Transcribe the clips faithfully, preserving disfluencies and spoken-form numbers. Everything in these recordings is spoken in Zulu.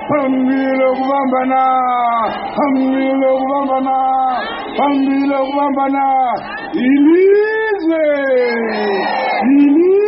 phambili ukubambana, phambili ukubambana, phambili ukubambana, ilizwe, ilizwe.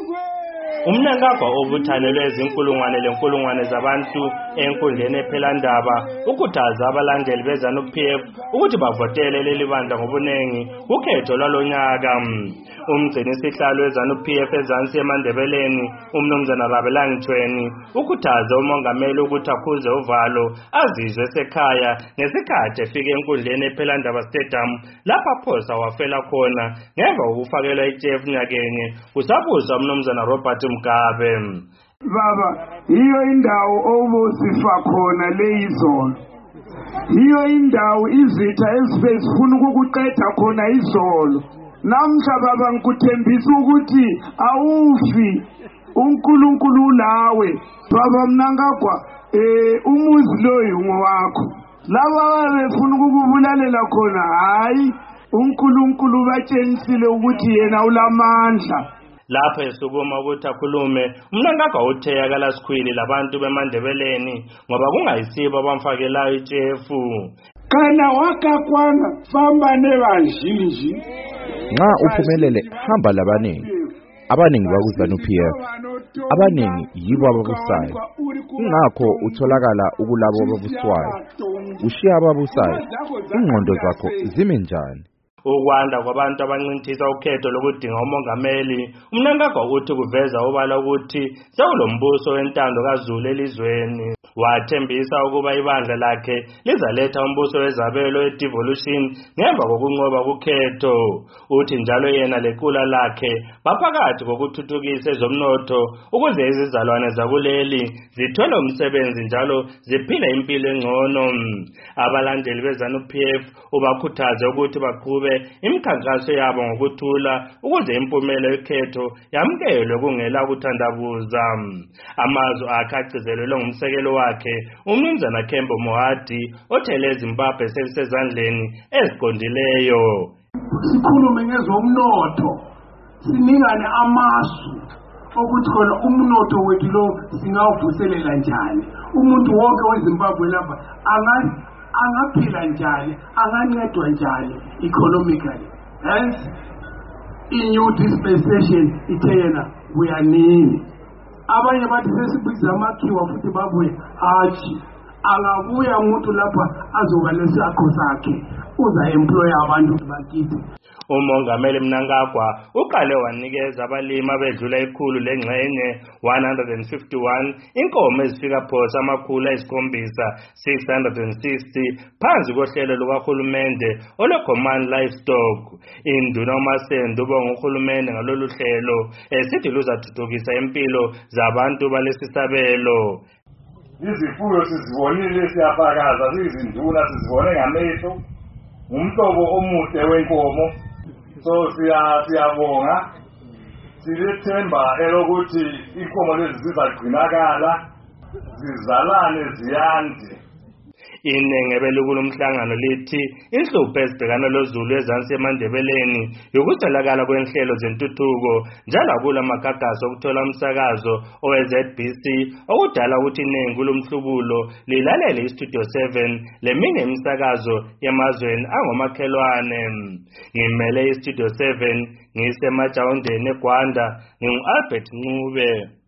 Umnankagwa obuthanelwe ezinkulungwane lenkulungwane zabantu enkundleni ephelandaba ukhuthaza abalandeli beZANU-P F ukuthi bavotele leli bandla ngobunengi ukhetho lwalonyaka. Umgcinisihlalo weZANU-P F ezansi eMandebeleni uMnumzana Rabelani Mthweni ukhuthaza umongameli ukuthi akhuze uvalo azizwe esekhaya ngesikhathi efike enkundleni ephelandaba stadium lapha aphosa wafela khona ngemva kokufakelwa itshefu nyakenye kusabuza uMnumzana Robert Mugabe. Baba, hiyo indawo obusifa khona leyizolo. Hiyo indawo izitha esibe sifuna ukukuqeda khona izolo. Namhla baba ngikuthembisa ukuthi awufi. uNkulunkulu lawe. Baba Mnangagwa, eh umuzi loyo ngowakho. Laba befuna ukukubulalela khona hayi uNkulunkulu batshengisile ukuthi yena ulamandla. Lapho esukuma ukuthi akhulume uMnangagwa uthe yakala sikhwili labantu beMandebeleni ngoba kungayisibo abamfakelayo itshefu. Kana wakakwana famba nebanjinji nxa uphumelele hamba labaningi. Abaningi bakuZANU-P F abaningi yibo ababusayo. Ingakho utholakala ukulabo ababuswayo. Ushiya ababusayo. Ingqondo zakho zime njani? Ukwanda kwabantu abancintisa ukhetho lokudinga umongameli uMnangagwa uthi kuveza obala ukuthi sekulombuso wentando kaZulu elizweni. Wathembisa ukuba ibandla lakhe lizaletha umbuso wezabelo e-devolution ngemva kokunqoba kukhetho. Uthi njalo yena lequla lakhe baphakathi kokuthuthukisa ezomnotho ukuze izizalwane zakuleli zithole umsebenzi njalo ziphile impilo engcono. Abalandeli beZANU-P F ubakhuthaze ukuthi baqhube imikhankaso yabo ngokuthula ukuze impumela yekhetho yamkelwe kungela ukuthandabuza. Amazwi akhe agcizelelwe ngumsekelo wakhe uMnumzana Kembo Mohadi othele eZimbabwe selisezandleni eziqondileyo. Sikhulume ngezomnotho, siningane amasu ukuthi khona umnotho wethu lo singawuvuselela njani. Umuntu wonke weZimbabwe lapha angaphila njani, angancedwa njani economically. Hence in new dispensation ithena uyanini. Abanye bathi sesibiza amakhiwa futhi babuye hathi angabuya umuntu lapha azoba lesakho sakhe uza employ abantu bakithi. Umongameli Mnangagwa uqale wanikeza abalimi abedlula ikhulu lengxenye one hundred fifty-one inkomo ezifika phosa amakhulu ayisikhombisa six hundred sixty phansi kohlelo lukahulumende olweCommand Livestock. Induna uMasendo ubonga uhulumende ngalolu hlelo esithi luzathuthukisa impilo zabantu balesisabelo. Izifuyo sizibonile siyafakaza izinduna sizibone ngamehlo umhlobo omuhle wenkomo. So siya siyabonga silethemba elokuthi inkomo lezi zizagcinakala zizalane ziyande. Inenge belikulu umhlangano lithi inhlupho ezibhekana loZulu ezansi eMandebeleni yokutholakala kwenhlelo zentuthuko njalo kula magagazo okuthola umsakazo owe-Z B C okudala ukuthi iningi kulomhlubulo lilalele iStudio seven leminye imisakazo yemazweni angomakhelwane. Ngimele iStudio seven ngisemajawundeni eGwanda ngingu-Albert Ncube.